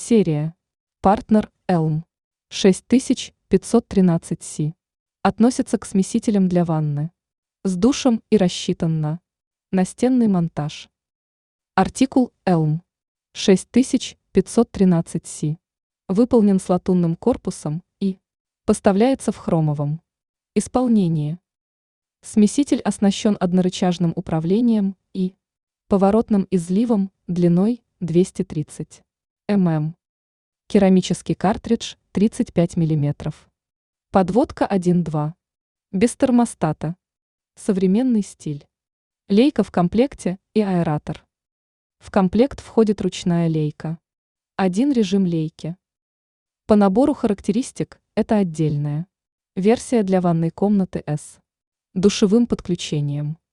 Серия. Партнер Elm 6513C. Относится к смесителям для ванны. С душем и рассчитан на настенный монтаж. Артикул Elm 6513C. Выполнен с латунным корпусом и поставляется в хромовом исполнении. Смеситель оснащен однорычажным управлением и поворотным изливом длиной 230 мм. Керамический картридж 35 мм. Подводка 1.2. Без термостата. Современный стиль. Лейка в комплекте и аэратор. В комплект входит ручная лейка. Один режим лейки. По набору характеристик это отдельная версия для ванной комнаты с душевым подключением.